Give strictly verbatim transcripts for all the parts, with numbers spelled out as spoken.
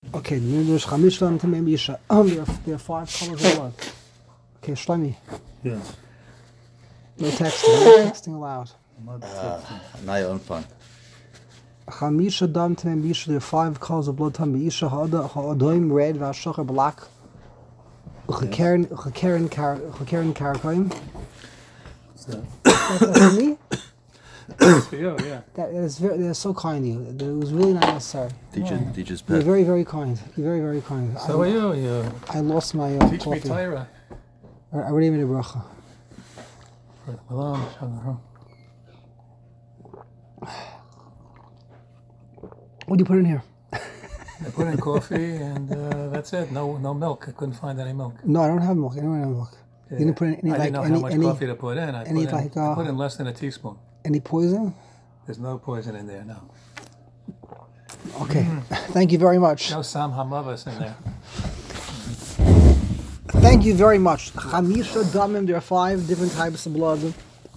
Okay, there's Chamish Dam Tamim Yisha. Um, there are, there are five colors of blood. Okay, Shlomi. Yes. No texting, no texting allowed. Not Uh, now your own fun. Chamisha Dam Tamim Yisha, there are five colors of blood. Tam Yisha, Ha'adoim, red, V'ashachar, black. Chakeren, Chakeren, Chakeren, Karakoim. What's that? That's me? That's for you, yeah. That is very, they're so kind of you. It was really not necessary. Teacher, teacher's You're pet. very, very kind. You're very, very kind. So I, are you. You I lost my uh, teach me coffee. Torah. I I already made a bracha. Malone, Shalom. What do you put in here? I put in coffee and uh, that's it. No, no milk. I couldn't find any milk. No, I don't have milk. I don't have milk. Yeah. You didn't put in any I like didn't know any how much any, coffee to put in. I, any put in, like, uh, I put in less than a teaspoon. any poison? There's no poison in there. No. Okay. Thank you very much. No Sam Hamavas in there. Thank you very much. Chamisha damim. There are five different types of blood.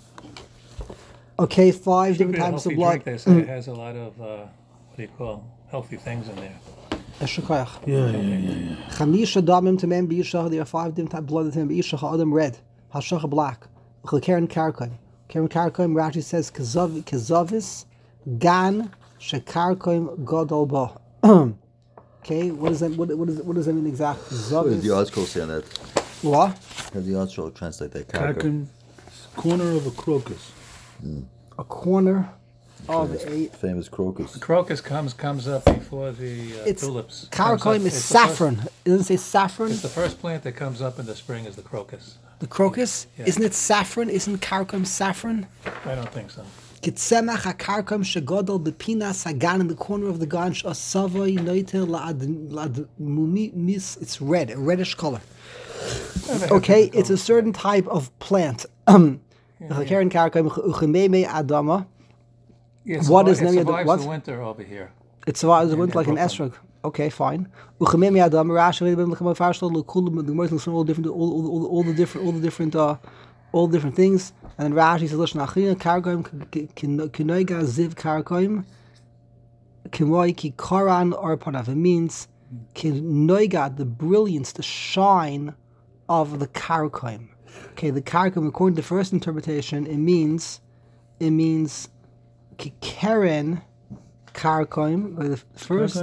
Okay, five Should be different a types of healthy blood. drink. They say it has a lot of uh, what do you call healthy things in there. Eshukayach. Yeah, yeah, yeah, yeah. Chamisha damim tamim b'yishach. There are five different types of blood. Tamim b'yishach. Ha'adam red. Hashach black. Karen karkoim. Karen karkoim. Rashi says kezav kezavis gan shekarkoim gadol ba. Okay, what does that? What, what, is, what does that mean exactly? What does the article say on that? What? How does the article translate that? Karkin, corner of a crocus. A corner of a. Famous crocus. Crocus comes comes up before the uh, It's tulips. Karakoim Comes up- is it's the saffron. first- It doesn't say saffron. It's the first plant that comes up in the spring is the crocus. The crocus. Yeah. Isn't it saffron? Isn't Karakoim saffron? I don't think so. Kitzemach hakarkoim shegodol bepinas hagan in the corner of the ganj asavoi noiter laad mumi mis. It's red, a reddish color. Okay, it's a certain type of plant. Karen Karakoim uchememe adama. Yeah, it What survi- is it name of the- survives what? the winter over here. It survives the In- winter in like an Brooklyn. esrog. Okay, fine. Uchememe adama rashi v'im l'chamot farshlo l'kulim the Gemara looks at all different, all, all, all, all the different, all the different, uh, all the different things. And then Rashi says, "Listen, achina kargoim kinoiga ziv kargoim kimoi ki koran or panav." It means kinoiga, the brilliance, the shine of the kargoim. Okay, the kargoim, according to the first interpretation, it means, it means ki keren kargoim. By the first.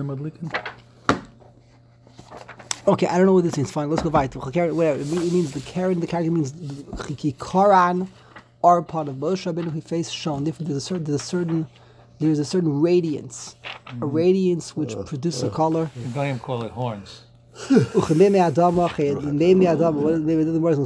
Okay, I don't know what this means. Fine, let's go weiter. Whatever. It means the Karen, the Karen means Chiki Koran, or part of Moshe Rabbeinu, whose face shone. There's a certain, there's a certain, there's a certain radiance, a radiance which produces a color. In Goyim call it horns. Uchememe Adama, Uchememe Adama. What is the word?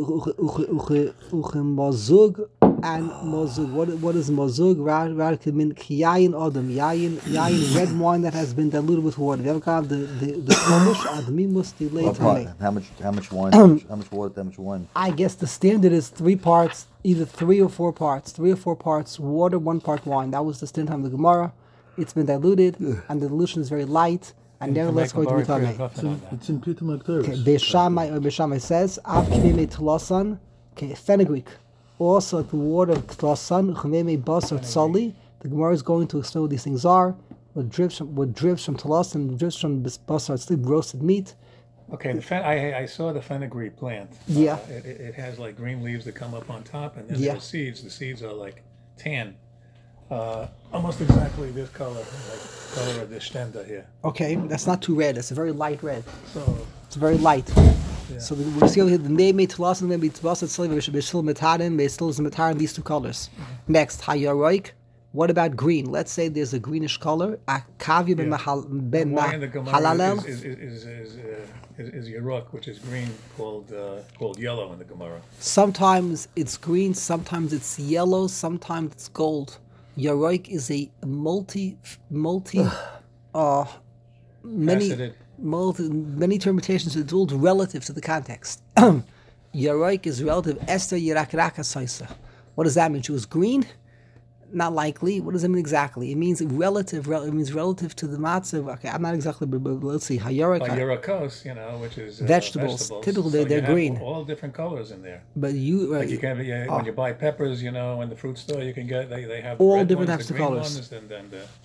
Uchemazug and Mazug. What what is Mazug? Rad could mean Kiyayin Adam, Yayin, Yayin, red wine that has been diluted with water. The the the Polish Admimus delay What part? time. How much? How much wine? how, much, how much water? How much wine? I guess the standard is three parts, either three or four parts, three or four parts water, one part wine. That was the standard time of the Gemara. It's been diluted, and the dilution is very light, and nevertheless going to be tummy. It's in Peter McDermott. Okay, Beishamai or Beishamai says, Av Kmeme Tlosan, okay, fenugreek. Also, the water of Tlosan, Chmeme Basar Tzali. The Gemara is going to explain what these things are. What drips from, what drips from Tlosan, drips from Basar Tzali, roasted meat. Okay, the fen- I, I saw the fenugreek plant. Yeah. Uh, it, it it has like green leaves that come up on top, and then Yeah. there are seeds. The seeds are like tan. Uh, almost exactly this color, like color of the stenda here. Okay, that's not too red. It's a very light red. So It's very light. So the, we see over here the name made Tlosan, and then we Basar Tzali, we should be still Metarin, we still is Metarin, these two colors. Next, Hayaroik. What about green? Let's say there's a greenish color. Akavya ben mahal- ben why in the Gemara halalel. is is is is, is, uh, is, is Yeruk, which is green, called uh, called yellow in the Gemara. Sometimes it's green, sometimes it's yellow, sometimes it's gold. Yaroik is a multi, multi, uh, many, Faceted. multi, many interpretations. It's all relative to the context. Yaroik is relative. Esther Yirak Raka Saisa. What does that mean? She was green? Not likely. What does it mean exactly? It means relative. Rel- it means relative to the matzah. Okay, I'm not exactly, but, but let's see. Hayarik. Like Yerakos, you know, which is uh, Vegetables. vegetables. Typically, So they're- you they're have green. All different colors in there. But you, uh, Like you can, yeah, oh. when you buy peppers, you know, in the fruit store, you can get they, they have All red different ones, types the of green colors. ones, and then the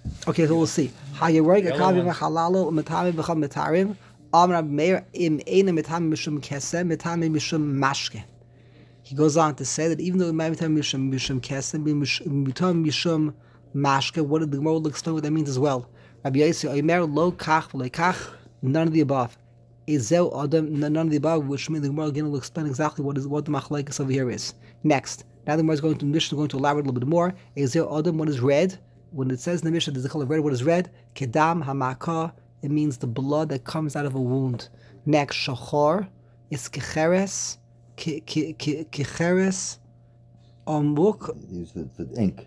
Okay, so we'll see. Hayaroig Yellow akavi ones. v'halalo u'metame v'cham metarim. Amar Meir im ena metame mishum kesem metame mishum mashke. He goes on to say that even though metame mishum mishum kesem metame mishum mashke, what did the Gemara will explain what that means as well? Rabbi Yossi Omer lo kach v'lo kach, none of the above. Izeu adam, none of the above, which means the Gemara again will explain exactly what is what the machlekes over here is. Next, now the Gemara is going to Mishnah going to elaborate a little bit more. Izeu adam, what is red? When it says in the Mishnah there's the color red, what is red? Kedam hamaka, it means the blood that comes out of a wound. Next, shachor is kecheres, kecheres, amuk, Use the, the ink.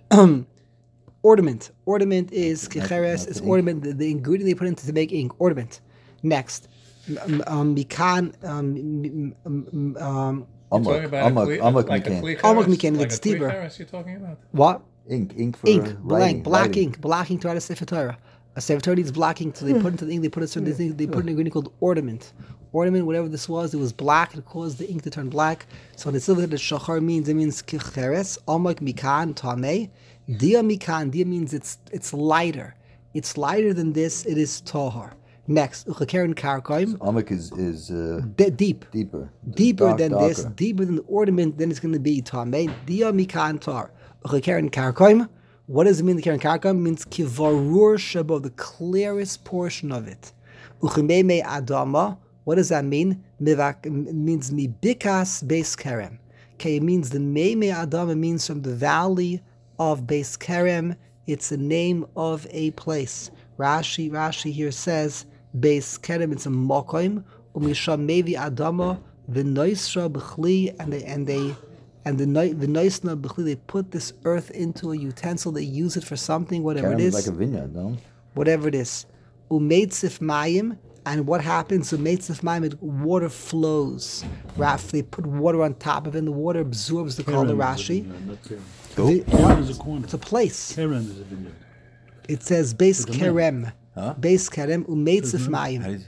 ornament. Ornament is kecheres, not it's the ink. ornament, the, the ingredient they put into to make ink. Ornament. Next, um, um, mikan, um, um, um, You're talking Amok, about amok, a kli, amok like a mikan. kli Amok cheres? mikan, like it's a kli deeper. cheres you're talking about? what? Ink, ink for Ink, writing, blank, black writing. ink, black ink to write a Sefer Torah. A Sefer Torah needs black ink, so they put into the ink, they put a certain thing, they put an ingredient called ornament. Ornament, whatever this was, it was black, it caused the ink to turn black. So the silver that shachar means, it means kicheres, almak mikan, tameh. Dia mikan, dia means it's it's lighter. It's lighter than this, it is tahar. Next, uchakeren karkoim, Amok is, is uh, de- deep. deeper. Deeper Dark- than this, darker. deeper than the ornament, then it's going to be tameh. Dia mikan tar. Uchakeren karkoim. What does it mean? The karen karka means kivarur shabo, the clearest portion of it. Uchimeme adama. What does that mean? Mivak it means mibikas beis kerem. Okay, it means the meme adama means from the valley of beis kerem. It's the name of a place. Rashi Rashi here says beis kerem. It's a mokoim. Umisham mevi adama v'noisra b'chli, and they and they. And the ni- the noisna b'chli, they put this earth into a utensil. They use it for something, whatever Karen it is is, like a vineyard, no? whatever it is. Umeitzif mayim, and what happens? Umeitzif mayim, it- water flows. Raf, they put water on top of it, and the water absorbs the color. Karen is a Rashi, vineyard, not Karen. The- Karen is a corner. it's a place. Karen is a vineyard. It says beis It's a man. kerem, Huh? beis kerem umeitzif How mayim. do you,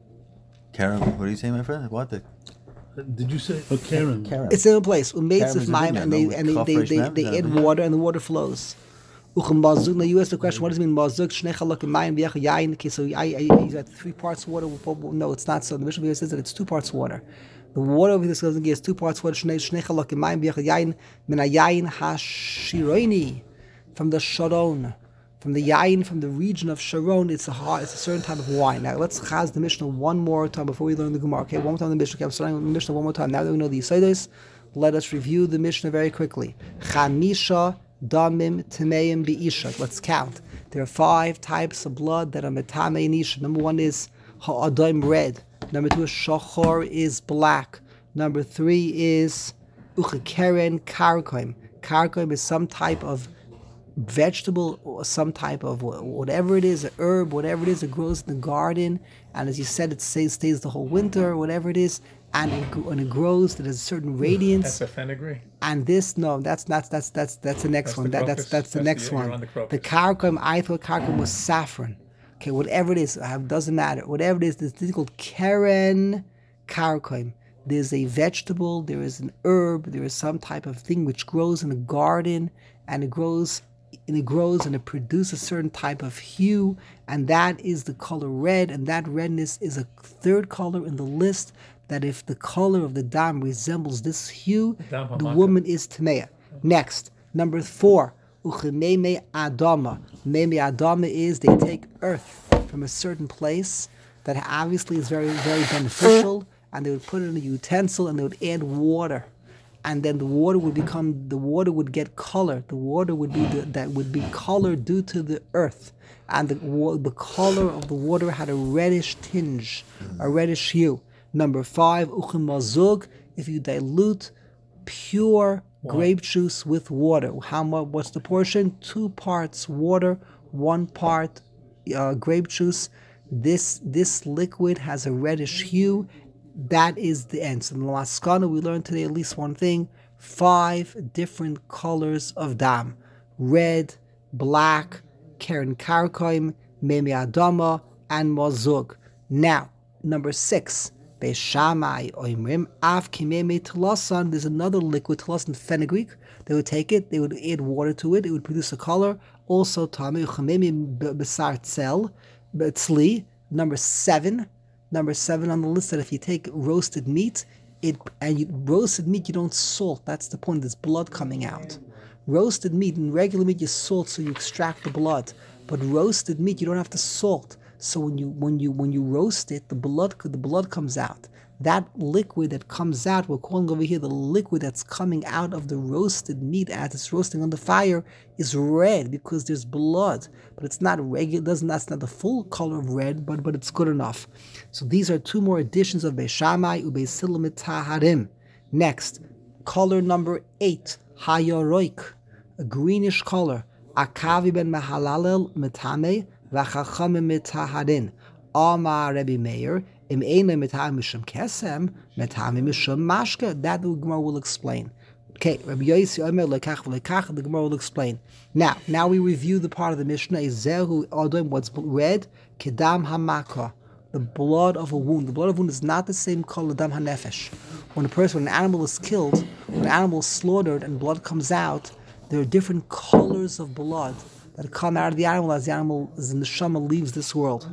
Karen, what do you say, my friend? What? The, Uh, Did you say? Oh, Karen. Karen. It's in a place. Umeitzif is a mayim, vineyard, and no? they With and they they, Kafresh they, Mem, they is that a add vineyard? water, and the water flows. Uchem bazuk. Now you asked the question, what does it mean mazuk? Shnei chalak mayim v'yach yain. Okay, so I, I, you got three parts water. No, it's not so. The Mishnah here says that it's two parts water. The water over this doesn't give us two parts water. Shnei shnei chalak mayim v'yach yain min yain hashiroini, from the Sharon, from the yain, from the region of Sharon. It's a hard, it's a certain type of wine. Now let's chaz the Mishnah one more time before we learn the Gemara. Okay, one more time the Mishnah. Okay, I'm starting with the Mishnah one more time. Now that we know the Yisaidos, let us review the Mishnah very quickly. Chamisha damim tameim bi'isha. Let's count. There are five types of blood that are metame in isha. Number one is ha'adam, red. Number two is shachor, is black. Number three is uchekeren karkoim. Karkoim is some type of vegetable or some type of wh- whatever it is, a herb, whatever it is, it grows in the garden, and as you said, it stays stays the whole winter, whatever it is, and it, gr- and it grows. It has a certain radiance. That's a fenugreek. And this, no, that's that's that's that's that's the next That's one. the That, that's crocus. that's the That's next the- you're one. on the crocus. The karkum, I thought karkum was saffron. Okay, whatever it is, uh, doesn't matter. Whatever it is, this thing called keren karkum. There's a vegetable, there is an herb, there is some type of thing which grows in a garden, and it grows and it grows and it produces a certain type of hue, and that is the color red, and that redness is a third color in the list, that if the color of the dam resembles this hue, Dam the hamaka. woman is Tamea. Next, number four, uchememe adama. Meme adama is they take earth from a certain place that obviously is very, very beneficial, and they would put it in a utensil and they would add water. And then the water would become, the water would get color. The water would be, the, that would be color due to the earth. And the, wa- the color of the water had a reddish tinge, a reddish hue. Number five, uchim mazug, if you dilute pure grape juice with water. How much? What's the portion? Two parts water, one part uh, grape juice. This this liquid has a reddish hue. That is the end. So in the Laskana, we learned today at least one thing: five different colors of dam: red, black, keren karkoim, meme adama, and mazug. Now, number six. Beishamai oimrim af kimeme telasan. There's another liquid telasan, fenugreek. They would take it, they would add water to it, it would produce a color. also Tame Uchamemi Besar Tzel, Tzli, number seven. Number seven on the list, that if you take roasted meat, it and you, roasted meat you don't salt. That's the point. There's blood coming out. Roasted meat, in regular meat you salt so you extract the blood. But roasted meat you don't have to salt. So when you when you when you roast it, the blood the blood comes out. That liquid that comes out, we're calling over here the liquid that's coming out of the roasted meat as it's roasting on the fire, is red because there's blood. But it's not regular, doesn't that's not the full color of red, but but it's good enough. So these are two more additions of Beis Shammai Ubeis Hillel Taharim. Next, color number eight, Hayoroik, a greenish color. Akavi ben Mahalalel Metame Vachachamim Metaharin. Amar Rebbe Meir. Im Eina Metame Mishum Kesem Metame Mishum Mashke. That the Gemara will explain. Okay, Rabbi Yossi Omer Lekach V'Lekach. The Gemara will explain. Now, now we review the part of the Mishnah. Zehu Odom. What's red? Kedam Hamaka. The blood of a wound. The blood of a wound is not the same color, dam hanefesh. When a person, when an animal is killed, when an animal is slaughtered and blood comes out, there are different colors of blood that come out of the animal as the animal, as the neshama leaves this world.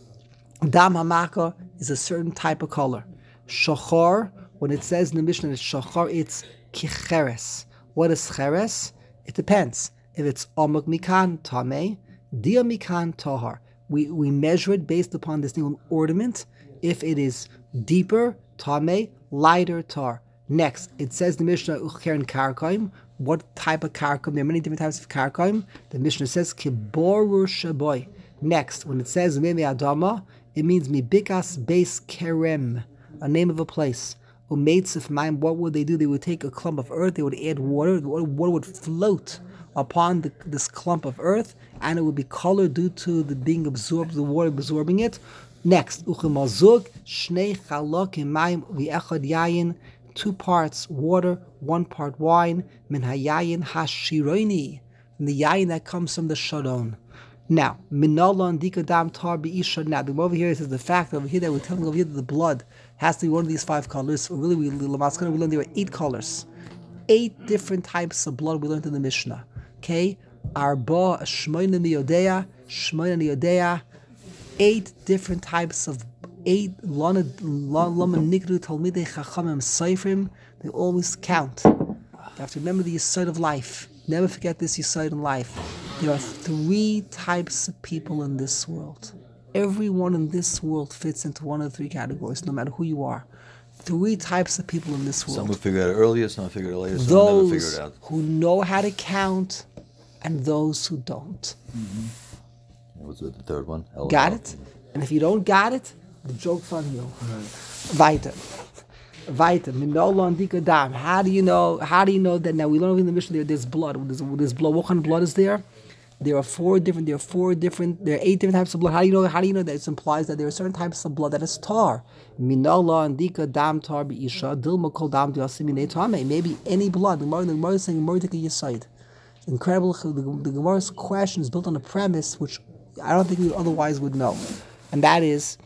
Dam hamaka is a certain type of color. Shachar, when it says in the Mishnah it's shachar, it's kicheres. What is cheres? It depends. If it's amok mikan tameh, dia mikan tahar. We we measure it based upon this new ornament. If it is deeper, tameh, lighter, tar. Next, it says the Mishnah ucheren karkaim. What type of karkaim? There are many different types of karkaim. The Mishnah says kiborur shaboy. Next, when it says meme adama, it means mibikas beis kerem, a name of a place. Umeitzif mine. What would they do? They would take a clump of earth. They would add water. The water would float upon the, this clump of earth, and it would be colored due to the being absorbed, the water absorbing it. Next, uchemazug shnei chalok imayim v'echad yayin, two parts water, one part wine. Min hayayin hashiroini, from the yayin that comes from the sharon. Now, minalon dikadam tar bi'isha. Now, the over here says the fact over here that we're telling over here that the blood has to be one of these five colors. Or really, we we learned there were eight colors, eight different types of blood we learned in the Mishnah. Okay, arba shmoina miyodea, shmoina miyodea, eight different types of eight lama lama nikru talmidei chachamim seifrim. They always count. You have to remember the yesod of life. Never forget this yesod in life. There are three types of people in this world. Everyone in this world fits into one of the three categories, no matter who you are. Three types of people in this world. Some will figure it out earlier, some will figure it later, some will never figure it out. Those who know how to count and those who don't. Mm-hmm. What's the third one? L- got L- it? And if you don't got it, the joke's on you. Right. Weiter. Weiter. Minolon dikadam. How do you know? How do you know that now we learn in the Mishnah there, there's blood. There's, there's blood. What kind of blood is there? There are four different. There are four different. There are eight different types of blood. How do you know? How do you know that it implies that there are certain types of blood that is tar? Minolon dikadam tar biisha dilma kol dam diasimine tame. Maybe any blood. The Gemara is saying mordika yesod. Incredible. The, the Gemara's question is built on a premise which I don't think we otherwise would know, and that is,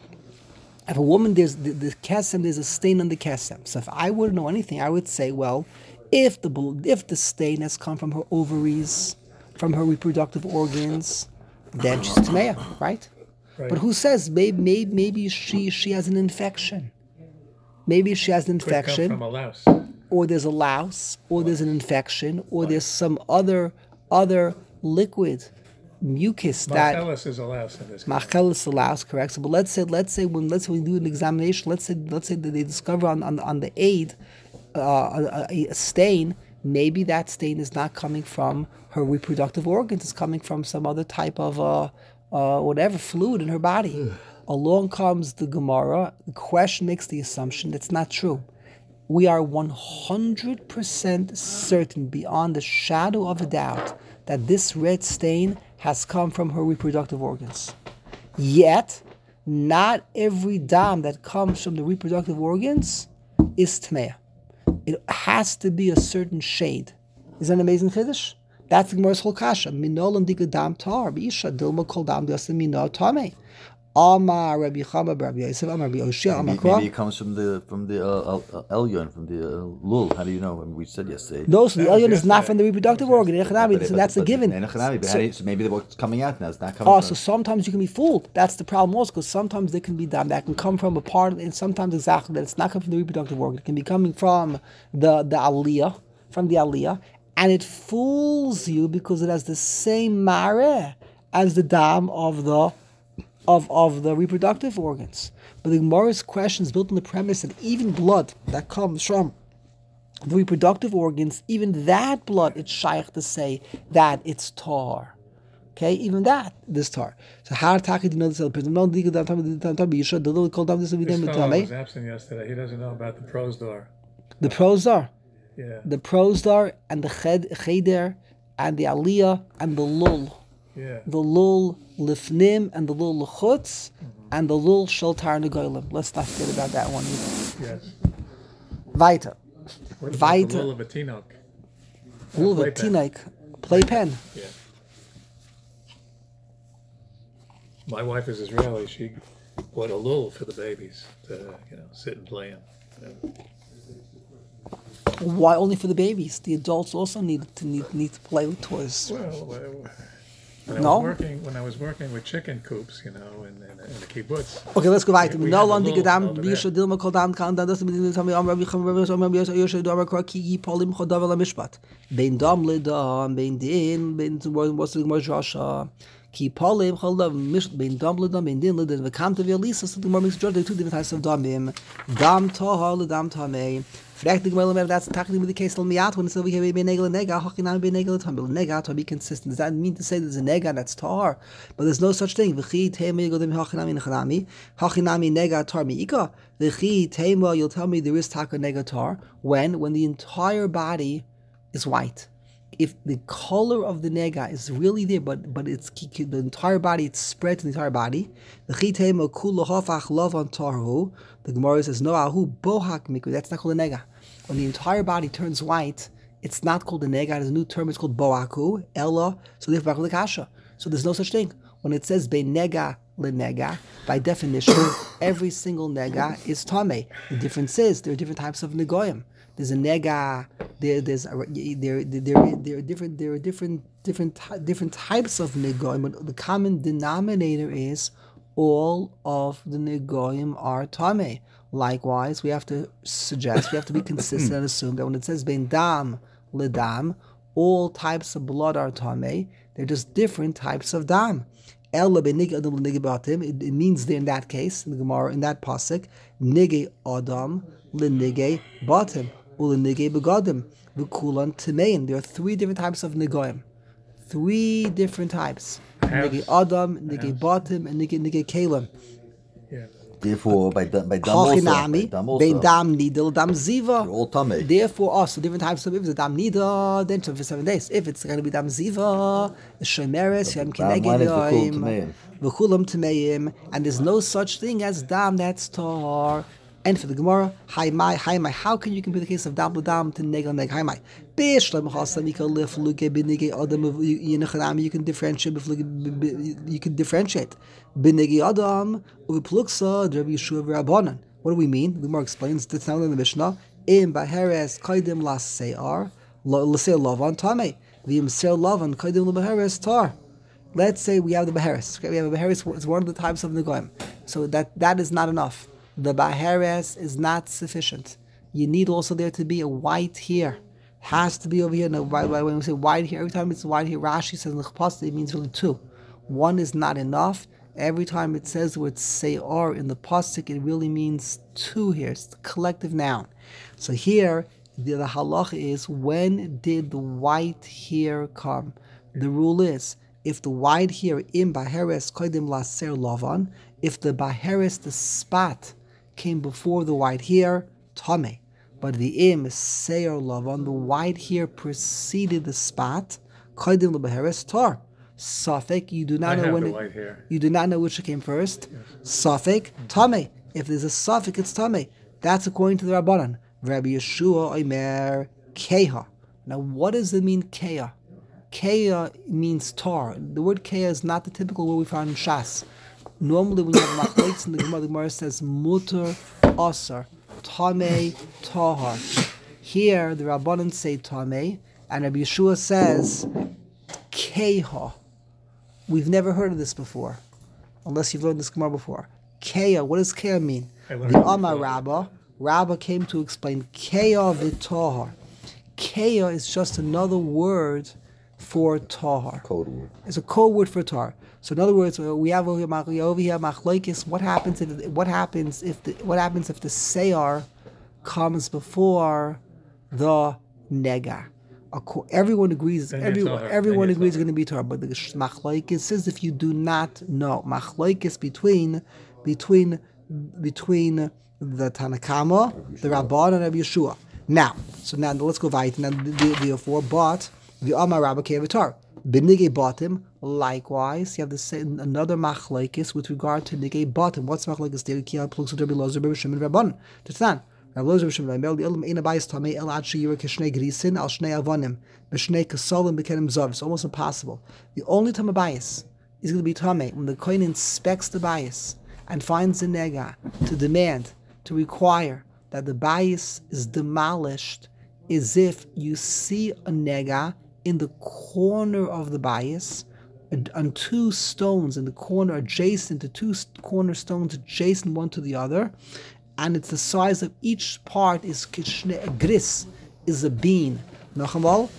if a woman there's the, the kesem, there's a stain on the kesem. So if I wouldn't know anything, I would say, well, if the if the stain has come from her ovaries, from her reproductive organs, then she's tameya, right? right? But who says maybe maybe maybe she she has an infection? Maybe she has an infection. Could come from a louse. Or there's a louse, or there's an infection, or there's some other other liquid, mucus that Marcellus is a louse in this case. Marcellus is a louse, correct? So, but let's say let's say when let's say we do an examination, let's say let's say that they discover on on, on the aid uh, a, a stain. Maybe that stain is not coming from her reproductive organs; it's coming from some other type of uh, uh, whatever fluid in her body. Along comes the Gemara. The question makes the assumption that's not true. We are one hundred percent certain, beyond the shadow of a doubt, that this red stain has come from her reproductive organs. Yet, not every dam that comes from the reproductive organs is tmeya. It has to be a certain shade. Is that an amazing chiddush? That's the Gemara's whole kasha. Minol and dika dam tar, b'isha dilma kol dam diasim minol tameh. Amar Rabbi Chama Rabbi Yosef Amar Rabbi Oshia Amar Maybe, maybe Kra. it comes from the from the uh, uh, Elyon, from the uh, Lul. How do you know? I mean, we said yesterday. No, so the That was Elyon is not yesterday. from the reproductive organ. But- Echanabi, but- so but- that's a but- given. and Echanabi, but how So- do you- so maybe what's coming out now is not coming Oh, from. so sometimes you can be fooled. That's the problem also, because sometimes they can be done. That can come from a part, and sometimes exactly that it's not coming from the reproductive organ. It can be coming from the the aliyah, from the aliyah, and it fools you because it has the same mareh as the dam of the of of the reproductive organs. But the Gemara's question is built on the premise that even blood that comes from the reproductive organs, even that blood, it's shaykh to say that it's tar. Okay, even that, this tar. So how taka do you know this? No, you should the call down this This fellow was absent yesterday. He doesn't know about the pros door. The prosdar, Yeah. the prosdar, and the ched, cheder, and the aliyah, and the lul, Yeah. the lul lifnim, and the lul lechutz, and the lul sheltar negolim. Let's not forget about that one either. Yes. Weiter, What about Weiter. the lul of a tinoch? lul playpen. v'tinaik, playpen. Yeah. My wife is Israeli. She bought a lul for the babies to, you know, sit and play in. You know. Why only for the babies? The adults also need to need, need to play with toys. Well, uh, when I No? was working when I was working with chicken coops, you know, in, in, in the kibbutz. Okay, let's go weiter. We No have a longer little gedam, over wie there. should Dilma call down count down das mit den Tami am Rabbi Chama Rabbi Chama Rabbi Yosef Yosef do Amar ki Polim Chodav la Mishpat. Bein dam le dam, bein din, bein what's the Gemara Joshua. Ki Polim Chodav Mishpat, bein dam le dam, bein din le din. V'kam to Elisa, so the Gemara makes judge two different types of damim. Dam tahar le dam tamei. Fragt the Gemara, that's talking with the case of Miat when it's over here bein negel nega, hachinam bein negel tamil nega to be consistent. Does that mean to say there's a nega that's tahar? But there's no such thing. V'chi tema yigodim hachinami nechanami, hachinami nega tar miika. V'chi tema, you'll tell me there is taka nega tar when when the entire body is white. If the color of the nega is really there, but but it's the entire body, it's spread to the entire body. The chitema kula hafach lavan tarhu. The Gemara says no ahu bohak mikra. That's not called a nega. When the entire body turns white, it's not called a nega. There's a new term. It's called boaku ella. So therefore the kasha. So there's no such thing. When it says be nega le nega, by definition, every single nega is tame. The difference is there are different types of negoyim. There's a nega. There, there's a, there, there, there, there are different, there are different, different, different types of negoim. But the common denominator is all of the negoim are tame. Likewise, we have to suggest, we have to be consistent and assume that when it says ben dam ledam, all types of blood are tame. They're just different types of dam. El benig adam lenigi batim. It means there in that case, in the Gemara, in that pasuk, nigi adam lenigi batim. Ulenige begadim, v'kulan timein. There are three different types of negoim. Three different types. Nige adam, nige batim, and nige nige kalim. Yeah. Therefore, by dam, by dam also, by Hachinami, dam also, bein dam nidel, dam ziva. you're all tummy. Therefore, also different types of if it's a dam nida, then for seven days. If it's going to be dam ziva, it's shomeres, yom Bottom line is v'kul kinegim, tameim. v'kulam tameim, and there's no such thing as dam that's tar. And for the Gemara, hi my, hi my, how can you compare the case of dam dam to negel neg? Hi my, bishlam chasam you can live luke binige adam yinachanami. You can differentiate. You can differentiate binige adam uvipluksa Rabbi Yeshua v'Rabbanan. What do we mean? The Gemara explains. It's now in the Mishnah. Im baheres kaidim las se'ar l'sei lavan tame v'im se'ar lavan kaidim l'baheres tar. Let's say we have the baheres. Okay, we have a baheres. It's one of the types of negoim. So that that is not enough. The baheres is not sufficient. You need also there to be a white hair. Has to be over here. No, when we say white hair, every time it's white hair, Rashi says l'chpasta, it means really two. One is not enough. Every time it says the word se'ar in the pasuk, it really means two hairs. It's a collective noun. So here, the, the halacha is, when did the white hair come? The rule is, if the white hair in baheres kodim laser lavan, if the baheres, the spot, came before the white hair, tame. But the im seir lavan, the white hair preceded the spot, kodim lebaheres tar. Safek, you do not I know have when the it, white hair. you do not know which came first. Safek, tame. If there's a safek, it's tame. That's according to the Rabbanan. Rabbi Yeshua Omer keha. Now, what does it mean keha? Keha means tar. The word keha is not the typical word we found in Shas. Normally, when you have machlekes in the Gemara, the Gemara says mutar asar, tamei tahar. Here, the Rabbanan say tamei, and Rabbi Yeshua says keha. We've never heard of this before, unless you've learned this Gemara before. Keha, what does keha mean? The Amar Rabbah, Rabbah came to explain keha v'tahar. Keha is just another word for tahar. Code word. It's a code word for tahar. So in other words, we have over here, we over here machlokes. What happens if what happens if the what happens if the seyar comes before the nega? Everyone agrees. Then Everyone tahar. everyone Then agrees it's tahar. going to be tahar. But the machlokes says if you do not know machlokes between between between the Tanakama, the Rabban, and Rabbi Yeshua. Now, so now let's go weiter. Now, therefore, but the Amar Rabba Kevatar. Benigay bottom, likewise, you have the same another machlekes with regard to nigay bottom. What's machlekes there? Kia plugs with Rabbi Lozer, Rabbi Shimon, Rabban. That's not. Rabbi Lozer, Rabbi Shimon, Rabbi Elam, Ein Abayis Tamei El Ad Sheyira Kishnei Grisin Al Shnei Avonim B'Shnei Kasolim B'Kenim Zav. It's almost impossible. The only time a bias is going to be tamei when the kohen inspects the bias and finds the nega to demand, to require that the bias is demolished, is if you see a nega in the corner of the bias, on two stones in the corner adjacent to two cornerstones adjacent one to the other, and it's the size of each part is kishne, a gris is a bean. Nachamal.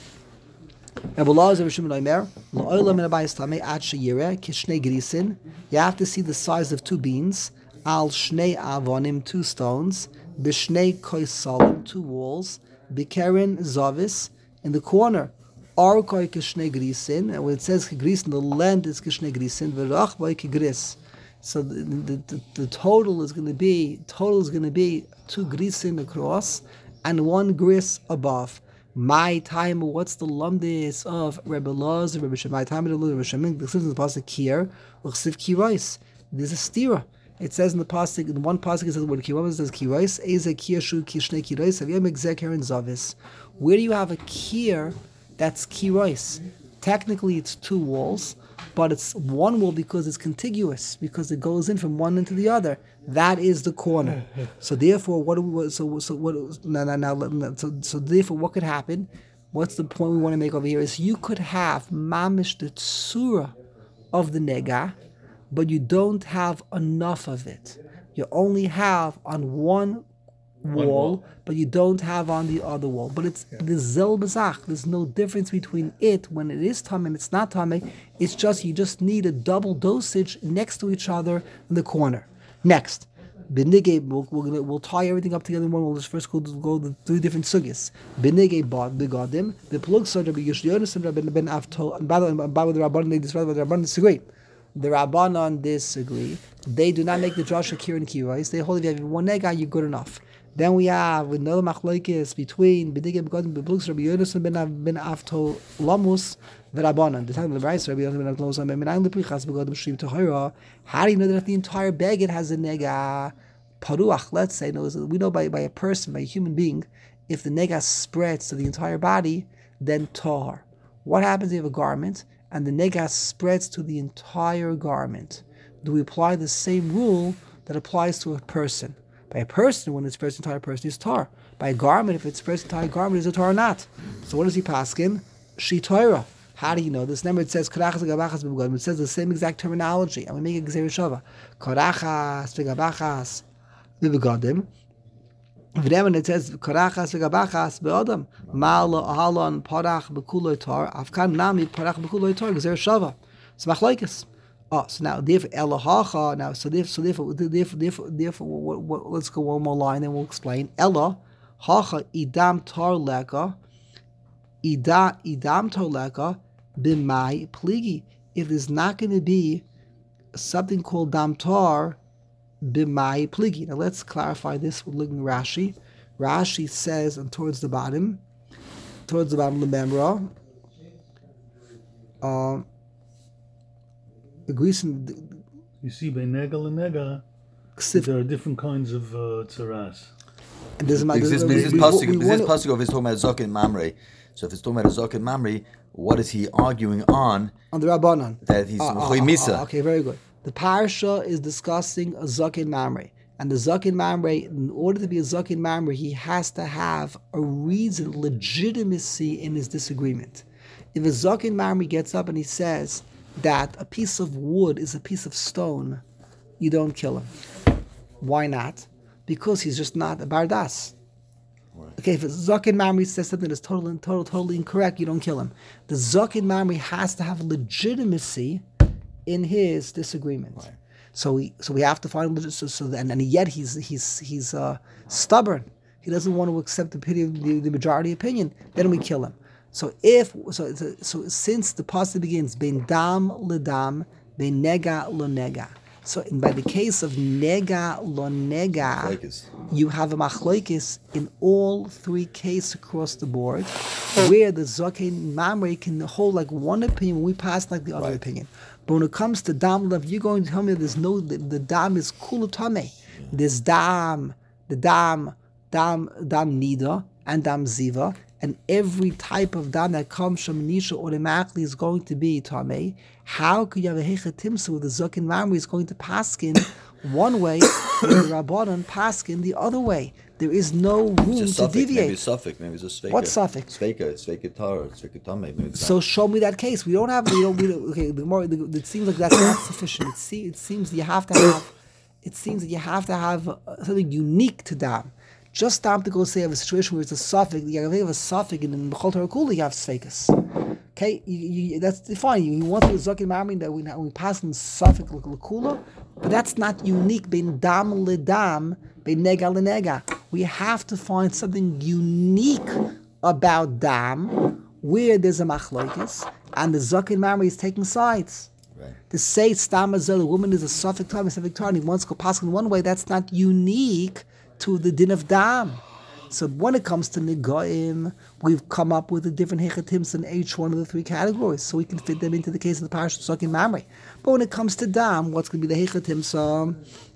You have to see the size of two beans. Al shnei avonim, two stones. B'shnei koisalim, two walls. B'keren zavis, in the corner. Arkoi kishnei grisin, and when it says grisin, the length is kishnei grisin. V'rach boy kigris. So the, the, the, the total is going to be total is going to be two grisin across and one gris above. My time, what's the lumdis of Rebbe Laz, Rebbe Shem? My time, Rebbe Shem. This is in the pasuk here. Uchsiv kirais. There's a stira. It says in the pasuk, in one pasuk it says the word kirais. It says kirais. Eze kirshu kishnei kirais. Aviyam exeker and zavis. Where do you have a kier that's kirais? Technically, it's two walls, but it's one wall because it's contiguous, because it goes in from one into the other. That is the corner. So therefore, what do we? So so what? Now now now. So so therefore, what could happen? What's the point we want to make over here? Is you could have mamish the tsura of the nega, but you don't have enough of it. You only have on one wall, wall. but you don't have on the other wall. But it's Yeah. the zel bezach. There's no difference between it when it is tamei and it's not tamei. It's just you just need a double dosage next to each other in the corner. Next, benigay, we'll, we're gonna, we'll tie everything up together in one. We'll just first go to go the three different sugis. Benigay bad begadim. The plug side Rabbi Yishyonis and Rabbi Ben Avto. And by the way, by the Rabbanan, they disagree. The Rabbanan disagree. The Rabbanan disagree. They do not make the drasha kir and kirais. They hold if you have one nega, you're good enough. Then we have another machlokes between benigay begadim the plugs Rabbi Yishyonis and Ben Ben Avto Lamus. The Rabbanan, the time of the Bryce, Rabbi Yonatan ben Avto Lamus, Menang leprichas begadim shrim tahira. How do you know that if the entire beged has a nega? Paruach, let's say, we know by, by a person, by a human being, if the nega spreads to the entire body, then tahar. What happens if you have a garment and the nega spreads to the entire garment? Do we apply the same rule that applies to a person? By a person, when it spreads to the entire person, is tar. By a garment, if it spreads to the entire garment, is it tar or not? So what does he paskin? She Torah. How do you know this? Remember, it says karachas v'gabachas b'begadim. It says the same exact terminology, and we make a gzeir shava. Karachas v'gabachas b'begadim. Then when it says karachas v'gabachas be'adam, mal ahalon parach b'kuloi tar, afkan nami parach b'kuloi tar gzeir shava. It's machlokes. Oh, so now therefore elahacha. Now, so therefore, so therefore, therefore, therefore, therefore what, what, let's go one more line, and we'll explain. Ela hacha idam tar leka, ida idam tar leka. B'mai pligi. If there's not going to be something called damtar, b'mai pligi. Now let's clarify this. We're looking at Rashi. Rashi says, and towards the bottom, towards the bottom of the memra, um, agrees in You see, by nega and nega, there are different kinds of uh, tzaras. and there's my Because this, we- this we- pasuk, we this wanna- pasuk of is talking about Zok and Mamre. So if it's talking about Zok and Mamre, what is he arguing on? on the Rabbanan. That he's Ah, ah, Mechoy ah, Misa. ah, okay, very good. The parsha is discussing a zaken mamre. And the zaken mamre, in order to be a zaken mamre, he has to have a reason, legitimacy in his disagreement. If a zaken mamre gets up and he says that a piece of wood is a piece of stone, you don't kill him. Why not? Because he's just not a bardas. Right. Okay, if a zaken mamre says something that's totally, totally, totally incorrect, you don't kill him. The zaken mamre has to have legitimacy in his disagreement. Right. So we, so we have to find so, so and, and yet he's he's he's uh, stubborn. He doesn't want to accept the pity of the, the majority opinion. Then we kill him. So if so so, so since the pasuk begins ben dam ledam ben nega lo nega. So in, by the case of nega lo nega, you have a machlokes in all three cases across the board, where the zaken mamre can hold like one opinion, we pass like the other right. opinion. But when it comes to dam lev, you're going to tell me there's no the, the dam is kulatame. There's dam, the dam, dam, dam nida and dam ziva, and every type of dam that comes from nisha automatically is going to be tameh. How could you have a hechatimsa with the zaken mamre is going to paskin one way, and the rabbanon paskin the other way? There is no room to suffix, deviate. Maybe it's suffix, maybe it's a sveka. What suffix? Sveka, sveka tar, sveka tame. So show me that case. We don't have. We don't. We don't okay. The more the, it seems like that's not sufficient. It, see, it seems you have to have. It seems that you have to have uh, something unique to dam. Just dam to go say of a situation where it's a suffix. You have a suffix and in b'chol Torah kula you have svekas. Okay, you, you, that's fine. You, you want to zaken mamre that we we pass in suffix l'kula, but that's not unique. Ben dam ledam, ben nega lenega. We have to find something unique about dam, where there's a machlokes, and the zaken mamre is taking sides. Right. To say stam azal, a woman is a suffix time, a suffix time, he wants to go pass in one way, that's not unique to the din of dam. So when it comes to Nigoim, we've come up with a different hechatims in each one of the three categories, so we can fit them into the case of the parashat zaken mamre. But when it comes to dam, what's going to be the hechatims? Um,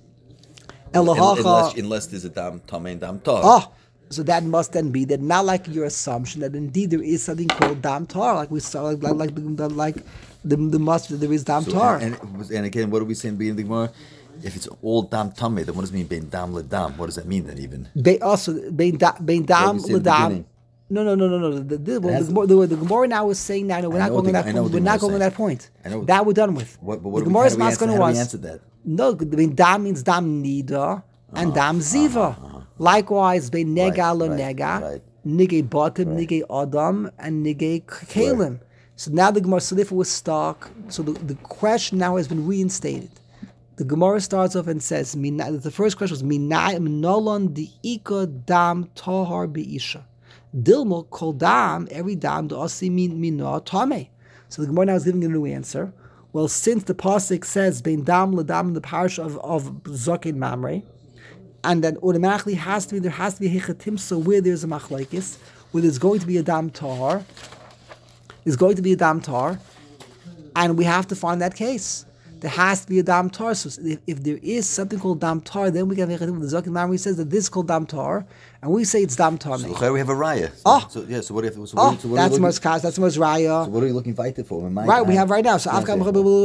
unless, unless there's a dam tam and dam tar. Oh, so that must then be that not like your assumption that indeed there is something called dam tar, like we saw, like like, like the like the, the must there is dam so, tar. And, and, and again, what are we saying? Being the Gemara, if it's all dam tame, then what does it mean? Ben dam le dam. What does that mean then? Even Be, also ben da, ben dam le dam. No, no, no, no, no. The, the, well, the, the, the, the Gemara now is saying that no, we're not going on that point. We're not going on that point. That we're done with. What, but what the Gemara's not going to was. answer that? No, ben dam means dam nida and uh-huh, dam ziva. Uh-huh, uh-huh. Likewise, ben nega lo nega, nige batim, nige adam, and nige kalim. Right. So now the Gemara, so therefore we're stuck. So the, the question now has been reinstated. The Gemara starts off and says, the first question was, Minai nolon di ika dam tahar beisha. Dilmo kol dam, every dam, do asi min mina tame. So the Gemara now is giving a new answer. Well, since the pasuk says, ben dam ledam in the parish of, of zaken mamre, and then automatically has to be, there has to be a hechatimsa where there's a machlekes, where there's going to be a dam tahar, there's going to be a dam tar, and we have to find that case. There has to be a dam tar. So if, if there is something called dam tar, then we can have the zaken mamre says that this is called dam tar, and we say it's dam tar. So we have a raya. So, oh, so, yeah. So what if? So oh, what, so what that's most cast. That's most raya. So what are you looking fighting for? Right, time? We have right now. So Afghan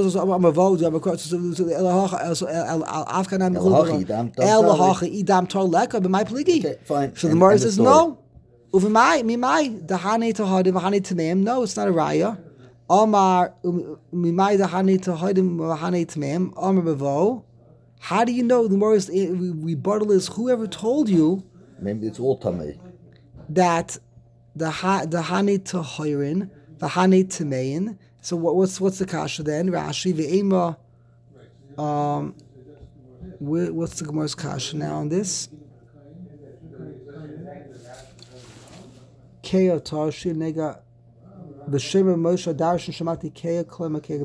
dam tar leka b'may pligi. Fine. So the Gemara says no. Uvimai mimai dahane tahadim v'hane tameim. No, it's not a raya. Omar mimai dahane tahadim v'hane tameim. Omar bevo. How do you know the Gemara's rebuttal is whoever told you? Maybe it's all tamei. That the ha the hane tahirin the hane tamein. So what, what's what's the kasha then? Rashi ve'ema. Um, what's the Gemara's kasha now on this? Kea tarshi nega b'shem Moshe darshan shamati kea klema kea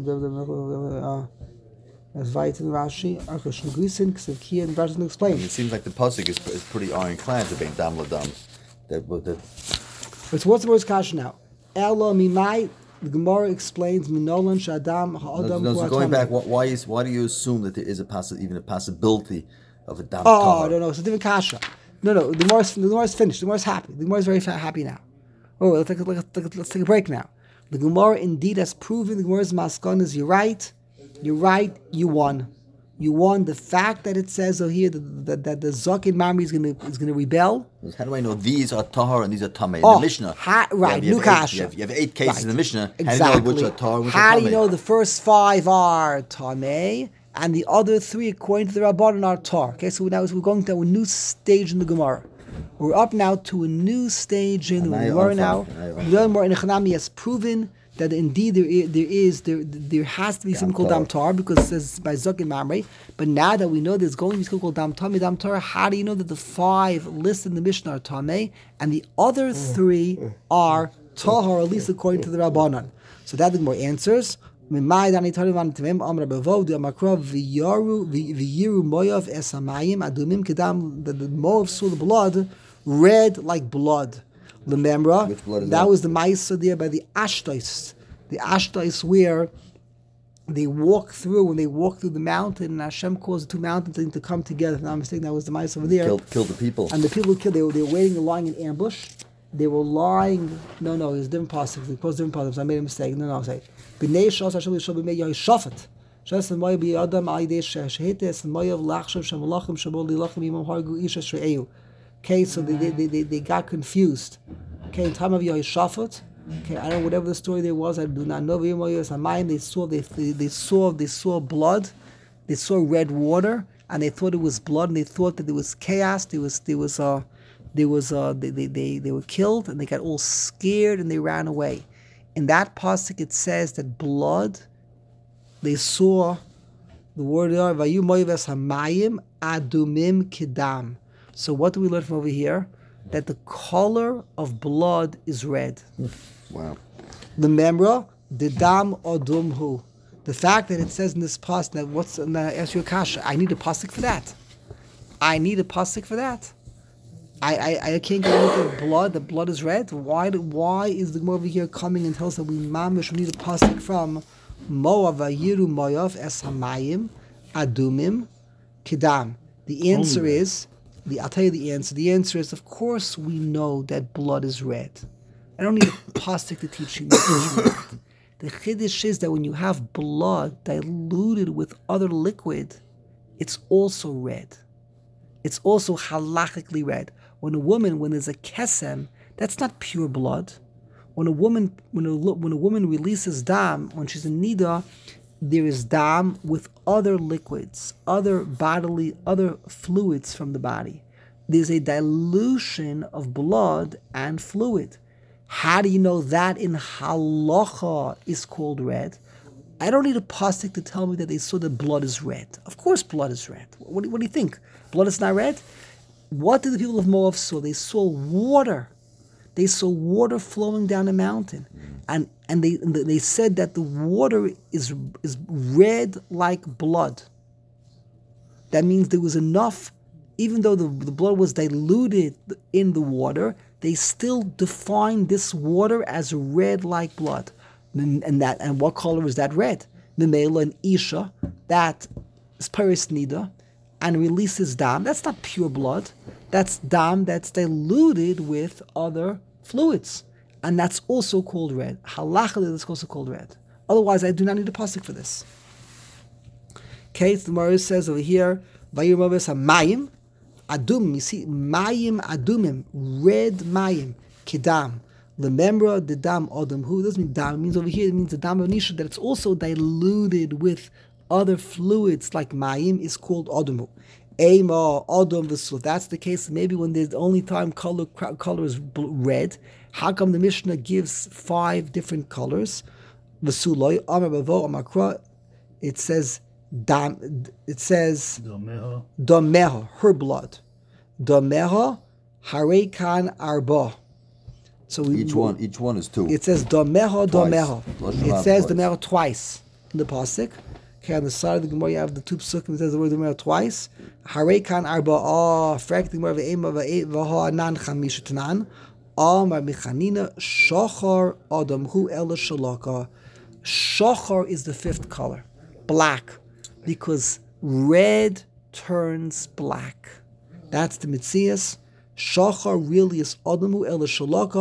as vayit in Rashi archosh negusin k'sev kia and Rashi doesn't explain. It seems like the pasuk is, is pretty ironclad to be dam ladam. That that. But what's the word's kasha now? Elo mimai. The Gemara explains minolan shadam ha'adam. No, so going back, why is why do you assume that there is a possi- even a possibility of a dam? Oh tar? no no, it's a different kasha. No no, the Gemara the Gemara is finished. The Gemara is happy. The Gemara is very happy now. Oh, let's take, a, let's, take a, let's take a break now. The Gemara indeed has proven the Gemara's maskon is you're right. You're right. You won. You won. The fact that it says over here that, that, that the Zakin Mamri is going to is going to rebel. How do I know these are tahar and these are tamei? In Oh, the Mishnah, ha- right, You have, you, have eight, Nukasha. you, have, you have eight cases Right. in the Mishnah. Exactly. How do you know which are tahar and which How are do you tamei? know the first five are Tameh and the other three, according to the Rabbanan, are Tar? Okay, so now we're going to a new stage in the Gemara. We're up now to a new stage in the Anai Gemara Arfa. now. Anai Arfa. The Gemara in Echanami has proven that indeed there is, there is there there has to be something called Dam Tar because it says by Zakin Mamre. But now that we know there's going to be something called Dam Tameh, Dam Tar, how do you know that the five listed in the Mishnah are Tameh and the other three are Tahar, at least according to the Rabbanan? So that the Gemara answers. The Moav saw the blood red like blood. Remember, Which blood is that that? was the Ma'isa there by the Ashtais. The Ashtais where they walk through, when they walk through the mountain, and Hashem caused the two mountains to come together. If I'm not mistaken, that was the Ma'isa over there. Killed, killed the people. And the people who killed, they were, they were waiting and lying in ambush. They were lying, no, no, it was different passages. It was different passages. I made a mistake. No, no, I'm saying. B'nei Shas Hashem Yishol b'mei Yahishafat. Shas and Moav b'yadam al-yidei shehetes and Moav lachshav shemalachim shabol lilachim imam hargu isha shre'eu. Okay, so they, they, they, they got confused. Okay, in time of Yahishafat, okay, I don't know whatever the story there was, I do not know. They saw they, they, they saw they saw blood, they saw red water, and they thought it was blood, and they thought that there was chaos, there was there was uh there was uh they, they, they, they were killed, and they got all scared and they ran away. In that pasuk it says that blood, they saw the word Vayu Moives Hamayim Adumim Kidam. So what do we learn from over here? That the color of blood is red. Wow. The memra, the dam odumhu. The fact that it says in this pasuk that what's and I ask you a kasha, I need a pasuk for that. I need a pasuk for that. I, I, I can't get rid of blood. The blood is red. Why do, why is the Gemara over here coming and tells us that we mamish we need a pasuk from Moav Yiru Moav Es Hamayim Adumim Kidam? The answer Only red. is the I'll tell you the answer. The answer is of course we know that blood is red. I don't need a pasuk to teach you that it's red. The chiddush is that when you have blood diluted with other liquid, it's also red. It's also halachically red. When a woman, when there's a kesem, that's not pure blood. When a woman, when a when a woman releases dam, when she's in nida, there is dam with other liquids, other bodily, other fluids from the body. There's a dilution of blood and fluid. How do you know that in halacha is called red? I don't need a pasuk to tell me that they saw that blood is red. Of course blood is red. What do, what do you think? Blood is not red? What did the people of Moab saw? They saw water. They saw water flowing down a mountain. And and they and they said that the water is, is red like blood. That means there was enough, even though the, the blood was diluted in the water, they still defined this water as red like blood. And, and that and what color is that red? Memela and Isha, that is Paris Nida, and releases dam. That's not pure blood. That's dam that's diluted with other fluids. And that's also called red. Halachah, that's also called red. Otherwise, I do not need a pasuk for this. Okay, so the Gemara says over here, Vayir Moves HaMayim, Adum, you see, Mayim Adumim, red Mayim, Kedam. Remember the dam Odom. Who doesn't mean dam? It means over here, it means the dam of Nisha, that it's also diluted with other fluids like Mayim is called Odomu. Ema, Odom, Vesul. That's the case. Maybe when there's the only time color color is red, how come the Mishnah gives five different colors? Vesuloi, Amar Bavo, Amakra. It says dam. It says Domeha. Domeha, her blood. Domeha, Harekan Arba. So we, Each one, each one is two. It says Domeha, Domeha. Twice. It says Twice. Domeha twice in the pasuk. Okay, on the side of the Gemara you have the two psukim. It says the word Domeha twice. Harekan Arba. Oh, frek the Gemara ve'ema ve'ha anan chamisha tanan. Amar michanina shachar adamhu ela shalaka. Shachar is the fifth color, black, because red turns black. That's the Mitzias. Shachar really is Adamu Ela Shalaka.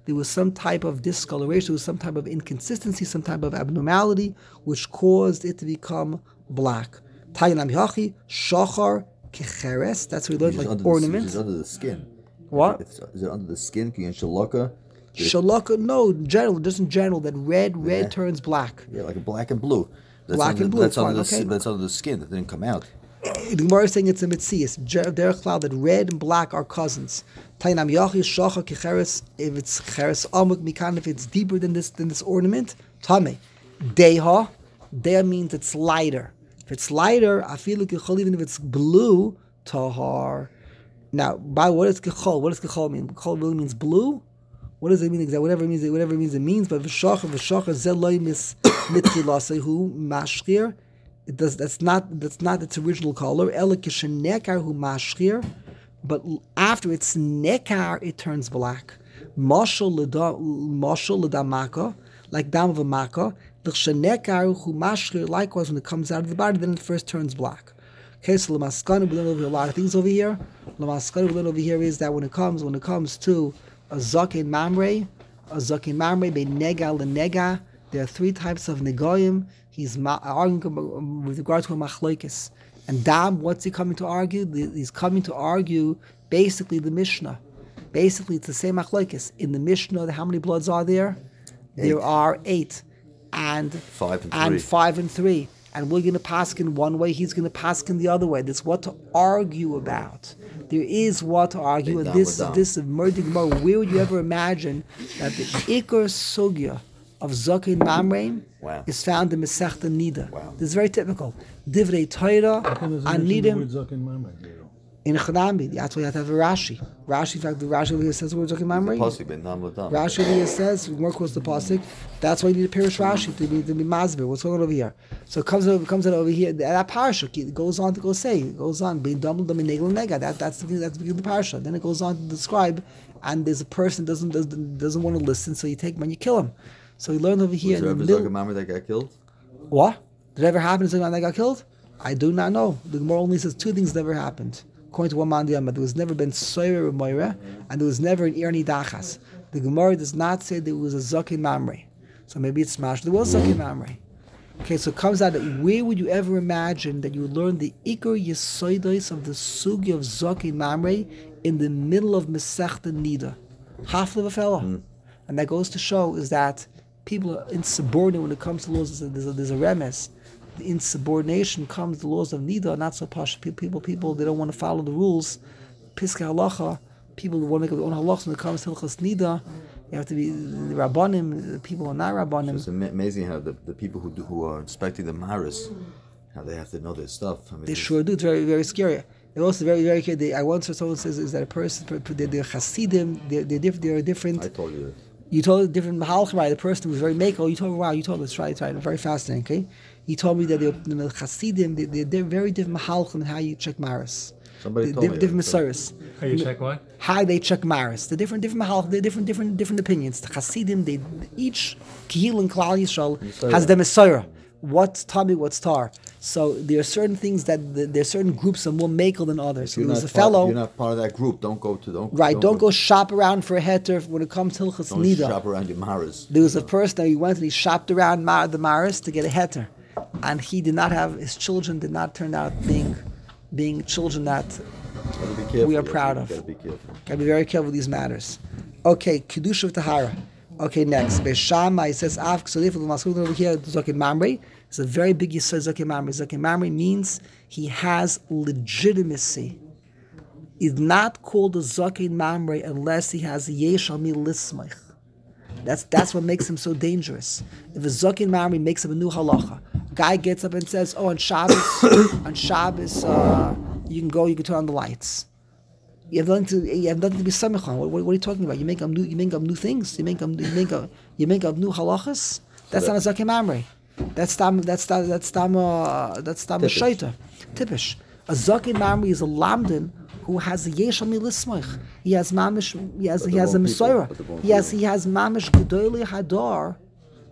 there was some type of discoloration, there was some type of inconsistency, some type of abnormality, which caused it to become black. Tainam Yachi, Shachar, Kecheres, that's what we learned, Which is like under the- ornament. which is under the skin. What? If it's- Is it under the skin? Can you shalaka? Shalaka, no, in general, just in general, that red, red Yeah. turns black. Yeah, like a black and blue. That's Black under, and blue, That's under, fine, the, okay. s- that's under the skin. That didn't come out. The Gemara is saying it's a mitzias. Derech Klal, that red and black are cousins. Tainam Yachi, Shacha, Kecheres, if it's Kecheres Amuk Mikan, if it's deeper than this than this ornament, Tame. Deha, Deha means it's lighter. If it's lighter, I feel like Kechol, even if it's blue, Tahar. Now, by what is Kechol? What does Kechol mean? Kechol really means blue? What does it mean exactly? Whatever it means, whatever it means it means, but V'shachar, V'shachar, Zeloi mis mitzilasehu mashchir. It does. That's not. That's not its original color. Elikishen nekar hu mashchir, but after it's nekar, it turns black. Mashal leda, mashal ledamaka, like dam of a maka. L'kshen nekar hu mashchir. Likewise, when it comes out of the body, then it first turns black. Okay, so lemaskanu, we learn over here a lot of things over here. Lemaskanu, we learn over here is that when it comes, when it comes to a zaken mamre, a zaken mamre be nega lenega. There are three types of negoyim. He's ma- arguing with regard to a machlokes. And Dam, what's he coming to argue? The- He's coming to argue basically the Mishnah. Basically, it's the same machlokes. In the Mishnah, how many bloods are there? There are eight. And Five and and three. five and three. And we're going to pass in one way, he's going to pass in the other way. There's what to argue about. There is what to argue. Big And dam this, with dam. this, Murdi Gemara, where would you ever imagine that the Iker Sugya of Zakin Mamrein Wow. is found in Masechta Nida? Wow. This is very typical. Divrei Torah, How does it mention the word Anidim, Zaken Mamre there? in Chanami. That's why you have to have a Rashi. Rashi, in fact, the Rashi over here says the word Zakin Mamrein. Pasuk ben dam ledam. Rashi over here says, more quotes the pasuk. That's why you need a Pirish Rashi to be to be masber. What's going on over here? So it comes over, comes out over here. That parsha it goes on to go say, it goes on being double the negel nega. That that's the that's the beginning of the parsha. Then it goes on to describe, and there's a person doesn't doesn't doesn't want to listen, so you take him and you kill him. So he learned over here Was there in ever the Zaken middle. Mamre that got killed? What did it ever happen to someone that got killed? I do not know. The Gemara only says two things never happened. According to one man, there was never been Soyer or Moira, and there was never an Irni Dachas. The Gemara does not say there was a Zakin Mamre. So maybe it's smashed. There was Zakin Mamre. Okay, so it comes out that where would you ever imagine that you would learn the Iker Yesoidos of the Sugi of Zakin Mamre in the middle of Masechta Nida? Half of a fellow. Mm. And that goes to show is that people are insubordinate when it comes to laws. There's a, there's a remes. The insubordination comes the laws of Nida, not so posh. People, people, people, they don't want to follow the rules. Piska halacha, people want to make their own halachas when it comes to Hilchas Nida. You have to be the Rabbanim, the people who are not Rabbanim. It's ama- amazing how the, the people who do, who are inspecting the maris, how they have to know their stuff. I mean, They it's- sure do. It's very, very scary. It's also very, very scary. They, I once heard someone says is that a person, they're, they're Hasidim, they're, they're, diff, they're different. I told you that. You told a different mahalch, right? The person was very mako. You told me, wow, you told me, let's try it, try it. Very fascinating, okay? He told me that they're, the Hasidim, they, they're, they're very different mahalch in how you check maris. Somebody They're told diff- me. different that, so- Messiahs. How you check what? How they check maris. The different, different mahalch, they're different, different, different opinions. The Hasidim, they each Kihil and Klal Yisrael has the Messiah. What's Tami, what's Tar. So there are certain things that the, there are certain groups that are more makel than others. So You're there was not a part- fellow, You're not part of that group. Don't go to don't. right? Don't go shop around for a heter when it comes to Hilchas Don't Nida. shop around your maris. There was a person that he went and he shopped around Mar- the Maris to get a heter, and he did not have his children did not turn out being being children that Gotta be careful. we are You proud gotta- of. You gotta be careful. gotta be very careful with these matters. Okay, Kiddush of Tahara. Okay, next. Beshama, it says Av so therefore the Masud over here, Zakin Mamre. It's a very big Yisod Zakin Mamre. Zakin Mamre means he has legitimacy. He's not called a Zakin Mamre unless he has a Yesh Al Mi Lismach. That's that's what makes him so dangerous. If a Zakin Mamre makes him a new halacha, a guy gets up and says, "Oh, on Shabbos, on Shabbos, uh, you can go, you can turn on the lights." You have nothing to you have nothing to be samech on. What, what, what are you talking about? You make up new you make up new things. You make up you make up you make up new halachas. That's not a Zakin Mamre. That's tam that's tam that's tam uh, that's tam a Typish. shaita. Typish. A Zakin Mamre is a lamdan who has a yesh al milismach. He has mamish. He has But he the has a wrong people, Messiah. but the wrong He has people. he has mamish gedoyle hadar,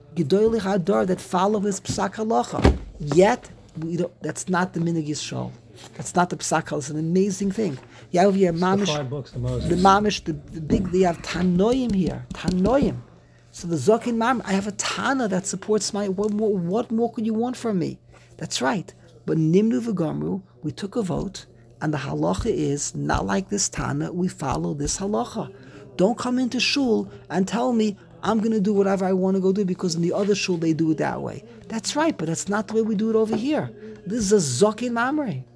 gedoyle hadar that follow his psak halacha. Yet we don't, that's not the minig Yisrael. That's not the psak. It's an amazing thing. You have here The mamish, five books the most. the mamish, the, the big. They have tanoim here, tanoim. So the zokin mam, I have a tana that supports my. What more, what more could you want from me? That's right. But nimnu v'gamru, we took a vote, and the halacha is not like this tana. We follow this halacha. Don't come into shul and tell me I'm going to do whatever I want to go do because in the other shul they do it that way. That's right, but that's not the way we do it over here. This is a zokin mamre.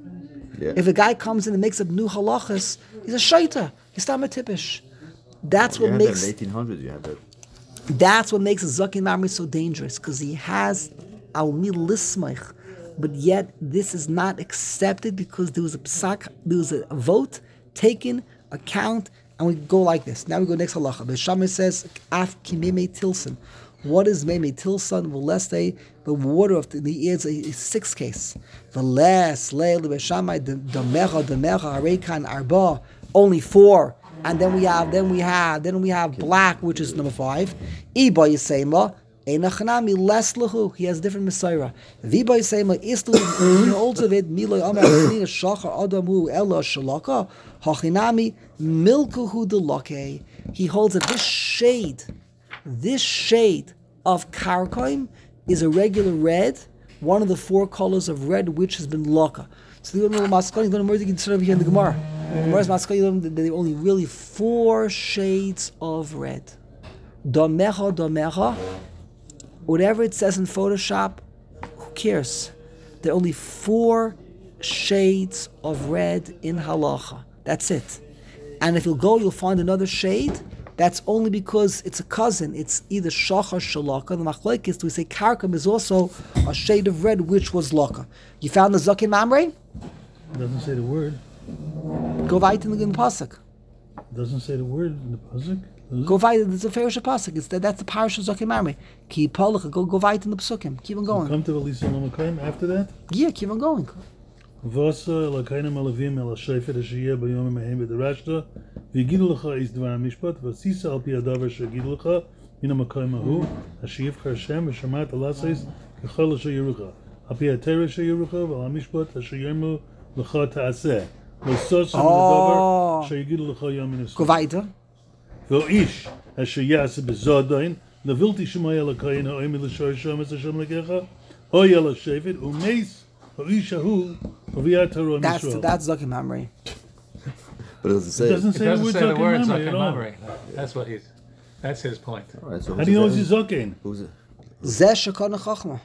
Yeah. If a guy comes in and makes up new halachas, he's a shaita. He's not a tippish. That's You what had makes. that in eighteen hundred. You had that. That's what makes a Zakin Mamre so dangerous, because he has al mi lismach, but yet this is not accepted because there was a psak, there was a vote taken, account, and we go like this. Now we go next halacha. The Shammai says, "Af ki meme tilson." What is meme tilson? V'leste, the water of the, the ears, a sixth case. V'les leil the Shammai damecha damecha arekan arba, only four. And then we have, then we have, then we have black, which is number five. Iba Yisema, Einachanami, less lahu. He has different Messiah. Viba Yisema, Islu, also vid, Miloy Amar, Nina Shachar, Adamu, Ella, Shalaka, Hachinami, Milkuhu de Lake. He holds that this shade, this shade of Karkoim is a regular red, one of the four colors of red which has been Laka. So the little Maskani, the Murdi can serve here in the Gemara. Whereas Maskani, there are only really four shades of red. Domecha, domecha. Whatever it says in Photoshop, who cares? There are only four shades of red in halacha. That's it. And if you'll go, you'll find another shade. That's only because it's a cousin. It's either shachar shalaka. The machlekes, we say karkam is also a shade of red, which was laka. You found the zakin mamre? It doesn't say the word. Go weit in the, in the pasuk. It doesn't say the word in the pasuk. does Go it? weit. It's a fairish pasuk. It's that, that's the parish of zakin mamre. Ki palach. Go go weit in the pasukim. Keep on going. Come to Elisa Lamakayim after that. Yeah, keep on going. Vasa elakayim alavim el shayfet ashiyah b'yom mehem b'derashta v'yigidu lecha is dvar mishpat v'sisa al pi adavar shegidu lecha min hamakayim ahu hashiyivcha Hashem v'shamat alasais k'chol asher yerucha al pi hatera asher yerucha v'al mishpat asher yermu lecha ta'aseh v'sosam Oh. ledavar asher yigidu lecha yom min Go weiter. V'oish asher yaseh b'zodayin levilti shemay elakayim ha'oimi l'shor shem es Hashem lekecha hoy el shayfet umeis ha'isha hu That's that's zakin mamre. But it doesn't say. It doesn't It say doesn't the say the word word Zaken Zaken Mamre at all. Mamre. That's what he's. That's his point. All right, so How do you know it's who's a Zaken? Who's it? Zeh shekana chachma.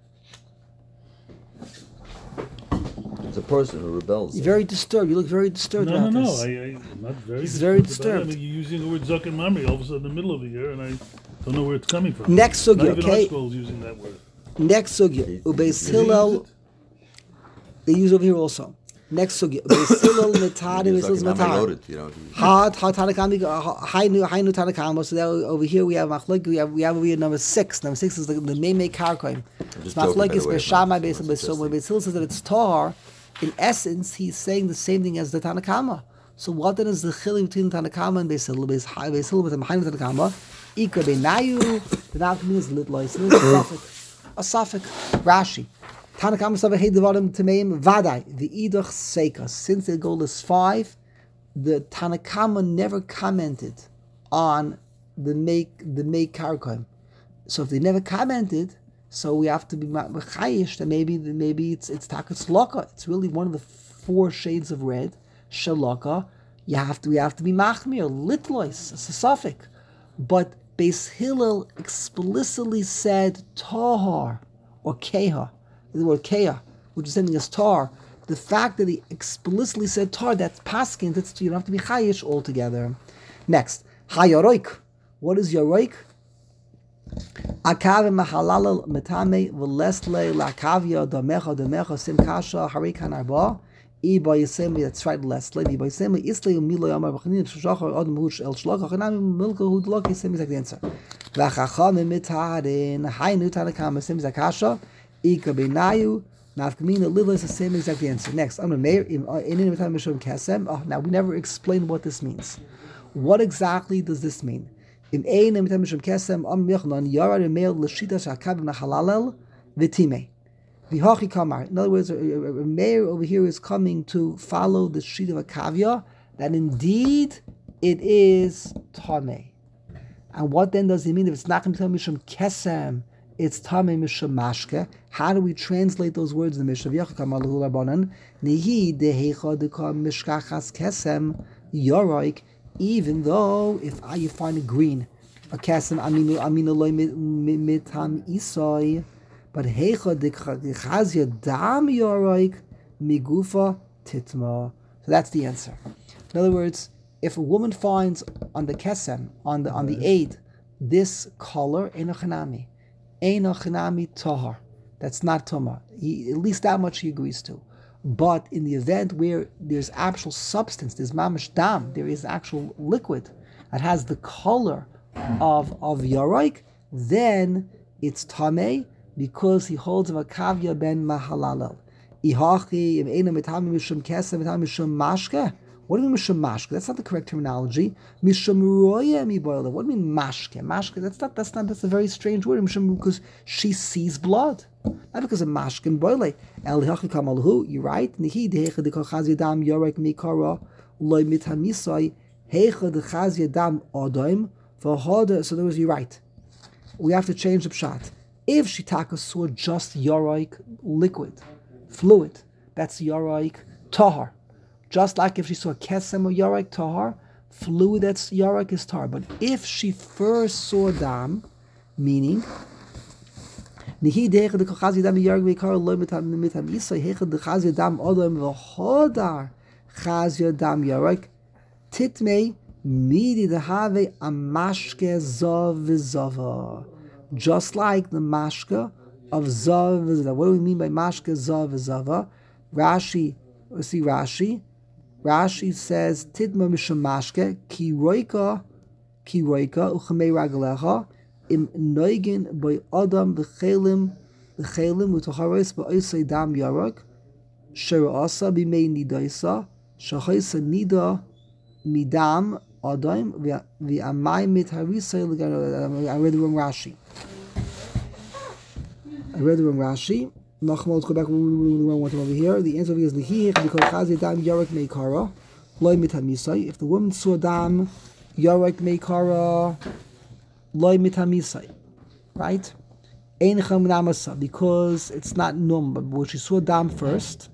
It's a person who rebels. You're very disturbed. You look very disturbed No, no, about no. this. I, I, I'm not very He's very disturbed about disturbed. it. I mean, you're using the word Zaken Mamre all of a sudden in the middle of the year, and I don't know where it's coming from. Next Not sugya, even okay? our school's using that word. Next sugya. Did- Ubeis Did they use Hillel. it? They use over here also. Next sugya. Ubeis Hillel metade It's ubeis like Hillel an metade. loaded, you know. Ha ha tanakami hainu hainu tanakama. So that over here we have machlek. We have we have over here number six. Number six is the the meme karkoim. just joking, Machlek by is the way, beshamai man. based on It's so when interesting. Beis Hillel says that it's tar. In essence, he's saying the same thing as the Tanakama. So what then is the chili between the Tanakama and Beis Hillel? Beis Beis Hillel with the Hainu Tanakama. Ikra beinayu. The Tanakama is litlois. It is a suffix. A suffix. Rashi. Tanakama Sabah Hey Devarim Tameim Vadai. The Idach Seika. Since the goal is five, the Tanakama never commented on the make the make Karkoim. So if they never commented, so we have to be mechayish that maybe maybe it's it's takas laka. It's really one of the four shades of red. Shalaka. You have to we have to be machmir litlois. It's a suffix. But Beis Hillel explicitly said tahar or keha. The word keha, which is something as tar. The fact that he explicitly said tar, that's paskin. That's you don't have to be chayish altogether. Next, hayaroik. What is yaroik? Akav mahalal metame v'lesle lakavia damecha damecha sim kasha harikan arba. Iba yisemi, that's right, lesle. Iba yisemi isle umilo yamar b'chanin shachar adam hush el shlaka chanami milka hud loki yisemi is like the answer. V'chacham mitarin hainu tanakam yisemi zakasha. Ika benayu nafkamina lila is the same exact answer. Next, I'm a mayor in in time mishum kasem. Oh, now we never explained what this means. What exactly does this mean? In ein in time mishum kasem am michnan yara mail l'shita shakab nachalalel v'time Vihachi kamar. In other words, a, a, a mayor over here is coming to follow the sheet of a kavya that indeed it is tamei. And what then does it mean if it's not going to tell mishum kesem? It's tamei mishum mashke. How do we translate those words in the Mishnah? Vihachi kamar lehu labanan nihi dehecha dekam mishkachas kesem yoroik. Even though if I, you find it green, a kesem aminu aminu loy mitam isoi. But heicha dechazia dam yoroik migufa titma. So that's the answer. In other words, if a woman finds on the kesem, on the on the aid, this color enochanami, enochanami tahar, that's not tuma. He, at least that much he agrees to. But in the event where there's actual substance, there's mamash dam, there is actual liquid that has the color of of yoroik, then it's tamei, because he holds of a kavya ben mahalalel. Ihachi im ena mitami mishum kesem mitami mishum mashke. What do you mean mishum mashke? That's not the correct terminology. Mishum roya miboile. What do you mean mashke? Mashke. That's not. That's not. That's a very strange word. Mishum, because she sees blood, not because of mashke and boile. El ihachi kamalhu. You're right. Nihi dehecha dekochazi dam yorek mikara loy mitamisai hecha dechazi dam odaim v'hoda. So there was. You're right. We have to change the pshat. If Shitaka saw just Yoroik liquid, fluid, that's Yoroik Tahar. Just like if she saw Kesem or Yoroik Tahar, fluid that's Yoroik is Tahar. But if she first saw Dam, meaning, Nihi decha de kochazi dam Yoroik v'ikar lo mitam mitam isay hecha de chazi dam odom v'hodar chazi dam Yoroik titmei midi dehave amashke zov v'zova. Just like the mashka of zav v'zava. What do we mean by mashka zav v'zava? Rashi, let's see Rashi. Rashi says tidma mishum mashke ki roika ki roika uchamei ragalecha im noigin by adam v'chelim v'chelim u'tocharos ba'osei dam yarok shera'asa b'mei nidaisa shachaysa nida midam adam v'amay mit harisay. I read the wrong Rashi. I read the wrong Rashi. Nachmal, let's go back one one time over here. The answer is Lihi because Chazi Dam Yarek Meikara Loy Mitamisai. If the woman saw Dam Yarek Meikara Loy Mitamisai, right? Ein Cham Namasa, because it's not num, but when she saw Dam first.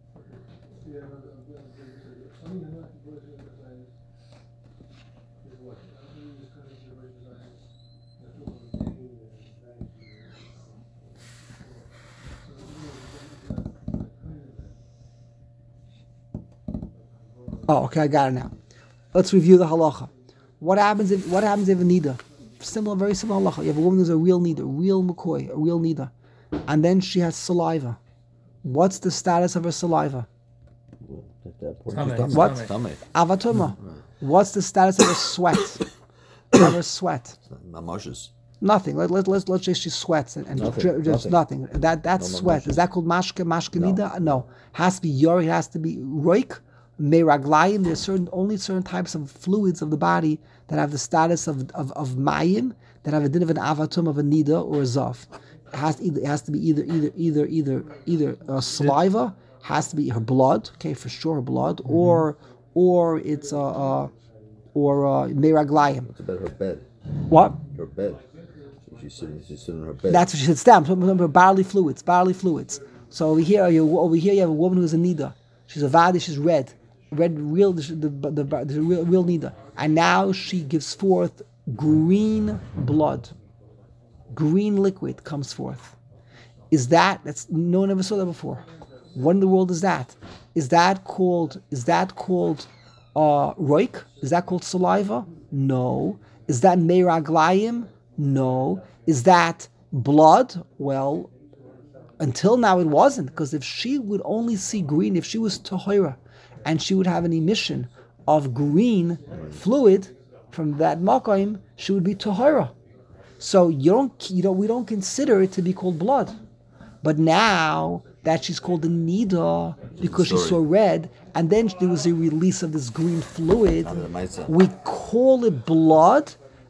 Oh, okay, I got it now. Let's review the halacha. What happens if what happens if a nida? Similar, very similar halacha. You have a woman who's a real nida, real McCoy, a real nida, and then she has saliva. What's the status of her saliva? Tummy. What? Tummy. Avatuma. What's the status of her sweat? Of her sweat? Mamoshes. Nothing. Let let let's let's say she sweats and, and Nothing, dri- just nothing. nothing. That that's No sweat. mamoshes. Is that called mashke mashke No. nida? No. Has to be yori. Has to be roik. Meraglayim, there's certain only certain types of fluids of the body that have the status of of, of mayim, that have a din of an avatum of a nida or a zaf. It has to either, it has to be either either either either either uh, saliva, has to be her blood, okay, for sure her blood, mm-hmm. or or it's uh, uh or uh, meraglayim. It's about her bed. What? Her bed. So she's sitting. She's sitting on her bed. That's what she sits down. Some of her bodily fluids, bodily fluids. So over here, you over here you have a woman who's a nida. She's a vadi. She's red. Red, real, the, the, the, the real, real nida. And now she gives forth green blood. Green liquid comes forth. Is that, that's, no one ever saw that before. What in the world is that? Is that called, is that called, uh, roik? Is that called saliva? No. Is that meraglayim? No. Is that blood? Well, until now it wasn't, because if she would only see green, if she was tahira, and she would have an emission of green fluid from that makom, she would be tahira. So you don't, you know, we don't consider it to be called blood. But now that she's called a nida because she saw red, and then there was a release of this green fluid, we call it blood,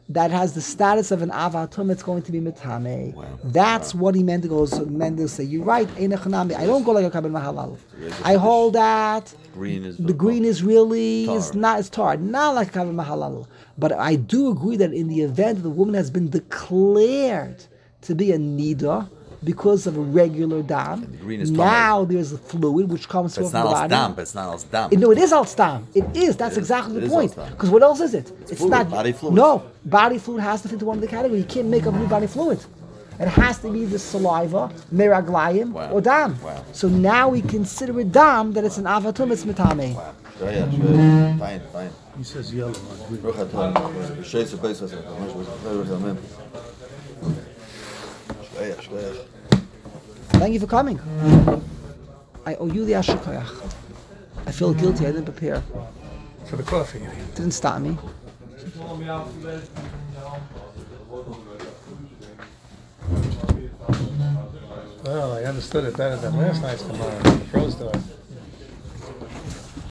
that has the status of an avatum, it's going to be mitame. Wow. That's what he meant to go. So Mendel say, you're right. Einachanami. I don't go like a kabel mahalal. I hold that Green is the green is really Tar. is not it's tar, not like kabel mahalal. But I do agree that in the event the woman has been declared to be a nida because of a regular dam, the green is now there's a fluid which comes But it's from not the als body. dam, but it's not als dam. No, it is al stam. It is. That's It is. exactly It the is point. al stam. Because what else is it? It's, fluid, not body fluid. No, body fluid has to fit into one of the categories. You can't make up new body fluid. It has to be the saliva, meraglayim, Wow. or dam. Wow. So now we consider it dam that it's an avatum, it's mitame. Wow. Shaya, shaya. Fine, fine. He says yellow, not green. Ruch atam. Shaya se beis asa. Ruch atam. Shaya, shaya. Thank you for coming. I owe you the ashikoyach. I feel guilty. I didn't prepare. For the coffee. Didn't stop me. Well, I understood it better than last night's tomorrow. Froze to it.